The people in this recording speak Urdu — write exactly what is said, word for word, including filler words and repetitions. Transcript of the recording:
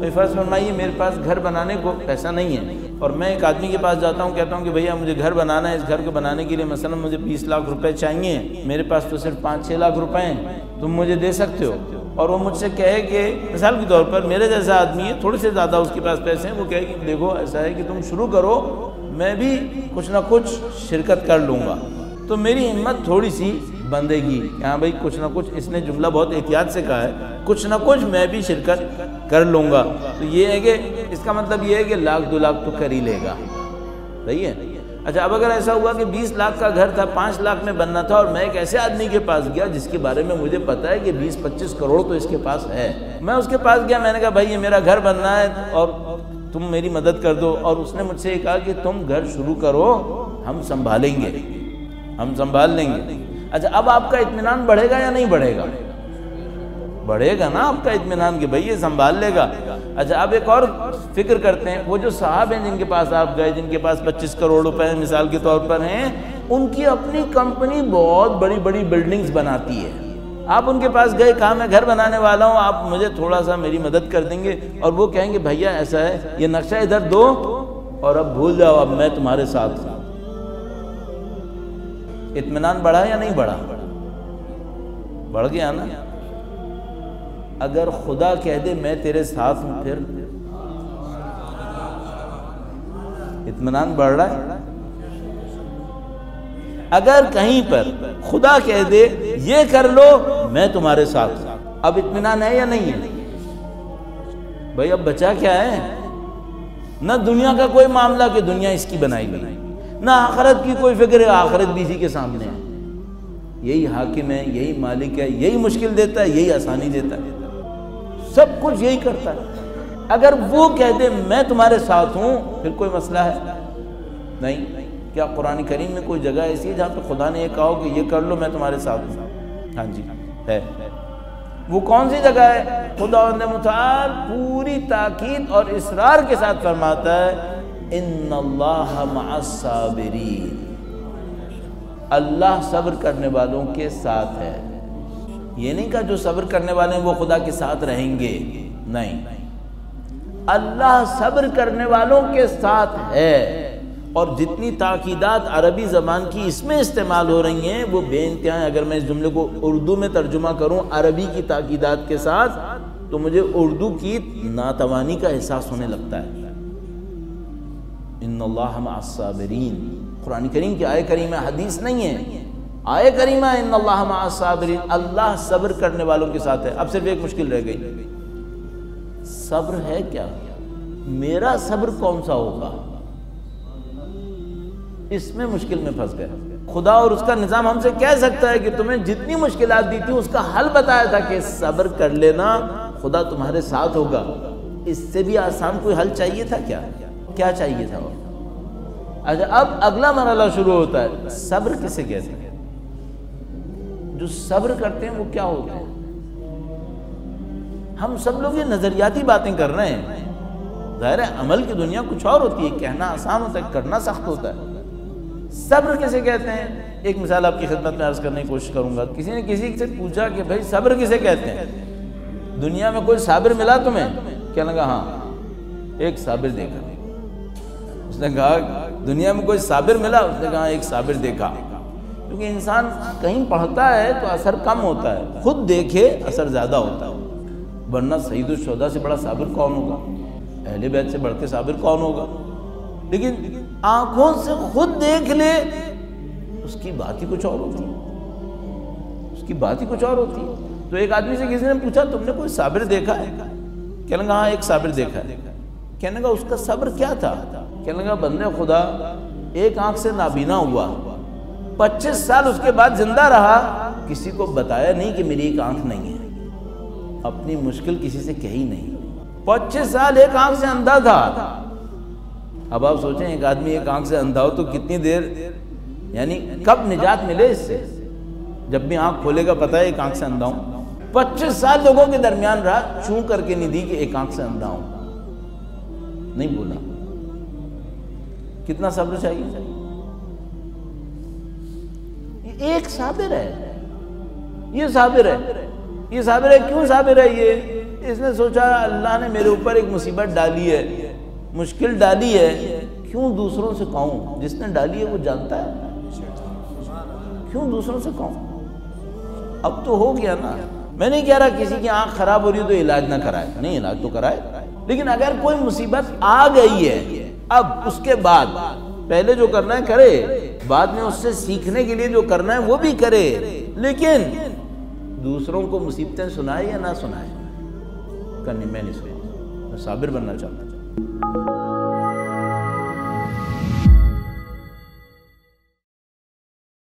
تو فرض فرمائیے میرے پاس گھر بنانے کو پیسہ نہیں ہے اور میں ایک آدمی کے پاس جاتا ہوں، کہتا ہوں کہ بھیا مجھے گھر بنانا ہے، اس گھر کو بنانے کے لیے مثلا مجھے بیس لاکھ روپے چاہیے، میرے پاس تو صرف پانچ چھ لاکھ روپے ہیں، تم مجھے دے سکتے ہو؟ اور وہ مجھ سے کہے کہ مثال کے طور پر میرے جیسا آدمی ہے، تھوڑے سے زیادہ اس کے پاس پیسے ہیں، وہ کہے کہ دیکھو ایسا ہے کہ تم شروع کرو، میں بھی کچھ نہ کچھ شرکت کر لوں گا، تو میری ہمت تھوڑی سی بندھے گی کہ ہاں بھائی کچھ نہ کچھ، اس نے جملہ بہت احتیاط سے کہا ہے، کچھ نہ کچھ میں بھی شرکت کر لوں گا، تو یہ ہے کہ اس کا مطلب یہ ہے کہ لاکھ دو لاکھ تو کر ہی لے گا، صحیح ہے؟ اچھا اب اگر ایسا ہوا کہ بیس لاکھ کا گھر تھا، پانچ لاکھ میں بننا تھا، اور میں ایک ایسے آدمی کے پاس گیا جس کے بارے میں مجھے پتا ہے کہ بیس پچیس کروڑ تو اس کے پاس ہے، میں اس کے پاس گیا، میں نے کہا بھائی یہ میرا گھر بننا ہے اور تم میری مدد کر دو، اور اس نے مجھ سے یہ کہا کہ تم گھر شروع کرو، ہم سنبھالیں گے، ہم سنبھال لیں گے۔ اچھا اب آپ کا اطمینان بڑھے گا یا نہیں بڑھے گا؟ بڑھے گا نا آپ کا اطمینان کہ بھائی یہ سنبھال لے گا۔ اچھا اب ایک اور فکر کرتے ہیں، وہ جو صاحب ہیں جن کے پاس آپ گئے، جن کے پاس پچیس کروڑ روپے مثال کے طور پر ہیں، ان کی اپنی کمپنی بہت بڑی بڑی بلڈنگز بناتی ہے، آپ ان کے پاس گئے، کہا میں گھر بنانے والا ہوں، آپ مجھے تھوڑا سا میری مدد کر دیں گے، اور وہ کہیں گے بھیا ایسا ہے یہ نقشہ ادھر دو اور اب بھول جاؤ، اب میں تمہارے ساتھ ہوں۔ اطمینان بڑھا یا نہیں بڑھا؟ بڑھ گیا نا۔ اگر خدا کہہ دے میں تیرے ساتھ ہوں، پھر اطمینان بڑھ رہا ہے۔ اگر کہیں پر خدا کہہ دے یہ کر لو میں تمہارے ساتھ ہوں، اب اطمینان ہے یا نہیں ہے؟ بھائی اب بچا کیا ہے؟ نہ دنیا کا کوئی معاملہ کہ دنیا اس کی بنائی گئی، نہ آخرت کی کوئی فکر ہے، آخرت بھی اسی کے سامنے ہے، یہی حاکم ہے، یہی مالک ہے، یہی مشکل دیتا ہے، یہی آسانی دیتا ہے، سب کچھ یہی کرتا ہے۔ اگر وہ کہہ دے میں تمہارے ساتھ ہوں، پھر کوئی مسئلہ ہے نہیں۔ کیا قرآن کریم میں کوئی جگہ ایسی ہے جہاں پہ خدا نے یہ کہا ہو کہ یہ کر لو میں تمہارے ساتھ ہوں؟ ہاں جی ہے۔ وہ کون سی جگہ ہے؟ خداوند متعال پوری تاکید اور اصرار کے ساتھ فرماتا ہے ان اللہ مع الصابرین، اللہ صبر کرنے والوں کے ساتھ ہے۔ یہ نہیں کہا جو صبر کرنے والے ہیں وہ خدا کے ساتھ رہیں گے، نہیں، اللہ صبر کرنے والوں کے ساتھ ہے۔ اور جتنی تاکیدات عربی زبان کی اس میں استعمال ہو رہی ہیں وہ بے انتہا ہیں۔ اگر میں اس جملے کو اردو میں ترجمہ کروں عربی کی تاکیدات کے ساتھ تو مجھے اردو کی ناتوانی کا احساس ہونے لگتا ہے۔ ان اللہ مع الصابرین، قرآن کریم کی آیہ کریمہ، حدیث نہیں ہے، آیہ کریمہ ان اللہ مع الصابرین، اللہ صبر کرنے والوں کے ساتھ ہے۔ اب صرف ایک مشکل رہ گئی، صبر ہے کیا؟ میرا صبر کون سا ہوگا؟ اس میں مشکل میں پھنس گئے۔ خدا اور اس کا نظام ہم سے کہہ سکتا ہے کہ تمہیں جتنی مشکلات دی تھی اس کا حل بتایا تھا کہ صبر کر لینا، خدا تمہارے ساتھ ہوگا۔ اس سے بھی آسان کوئی حل چاہیے تھا کیا؟ کیا چاہیے تھا وہ؟ اچھا اب اگلا مرحلہ شروع ہوتا ہے، صبر کسے کہتے ہیں؟ جو صبر کرتے ہیں وہ کیا ہوتے ہیں؟ ہم سب لوگ یہ نظریاتی باتیں کر رہے ہیں، ظاہر ہے عمل کی دنیا کچھ اور ہوتی ہے، کہنا آسان ہوتا ہے، کرنا سخت ہوتا ہے۔ صبر کسے کہتے ہیں؟ ایک مثال آپ کی خدمت میں عرض کرنے کی کوشش کروں گا۔ کسی نے کسی سے پوچھا کہ بھائی صبر کسے کہتے ہیں؟ دنیا میں کوئی صابر ملا تمہیں؟ کہنے لگا ہاں ایک صابر دیکھا۔ اس نے کہا دنیا میں کوئی صابر ملا؟ اس نے کہا ایک صابر دیکھا۔ کیونکہ انسان کہیں پڑھتا ہے تو اثر کم ہوتا ہے، خود دیکھے اثر زیادہ ہوتا ہے، ورنہ سید الشہداء سے بڑا صابر کون ہوگا؟ اہل بیت سے بڑھ کے صابر کون ہوگا؟ لیکن آنکھوں سے خود دیکھ لے اس کی بات ہی کچھ اور ہوتی ہے، اس کی بات ہی کچھ اور ہوتی ہے۔ تو ایک آدمی سے کسی نے پوچھا تم نے کوئی صابر دیکھا ہے؟ کہنے لگا ہاں ایک صابر دیکھا ہے۔ کہنے لگا اس کا صبر کیا تھا؟ کہنے لگا بندے خدا ایک آنکھ سے نابینا ہوا، پچیس سال اس کے بعد زندہ رہا، کسی کو بتایا نہیں کہ میری ایک آنکھ نہیں ہے، اپنی مشکل کسی سے کہی نہیں، پچیس سال ایک آنکھ سے اندھا تھا۔ اب آپ سوچیں ایک آدمی ایک آنکھ سے اندھا ہو تو کتنی دیر، یعنی کب نجات ملے اس سے؟ جب بھی آنکھ کھولے گا پتہ ہے ایک آنکھ سے اندھا ہوں۔ پچیس سال لوگوں کے درمیان رہا، چوں کر کے نہیں دی کہ ایک آنکھ سے اندھا ہوں، نہیں بولا۔ کتنا صبر چاہیے؟ ایک صابر ہے، یہ صابر ہے، یہ صابر ہے، کیوں صابر ہے؟ یہ اس نے سوچا اللہ نے میرے اوپر ایک مصیبت ڈالی ہے، مشکل ڈالی ہے، کیوں دوسروں سے کہوں؟ جس نے ڈالی ہے وہ جانتا ہے، کیوں دوسروں سے کہوں؟ اب تو ہو گیا نا۔ میں نہیں کہہ رہا کسی کی آنکھ خراب ہو رہی ہے تو علاج نہ کرائے، نہیں، علاج تو کرائے، لیکن اگر کوئی مصیبت آ گئی ہے اب اس کے بعد پہلے جو کرنا ہے کرے، بعد میں اس سے سیکھنے کے لیے جو کرنا ہے وہ بھی کرے، لیکن دوسروں کو مصیبتیں سنائے یا نہ سنائے، کرنی میں نہیں سنی، میں صابر بننا چاہتا ہوں۔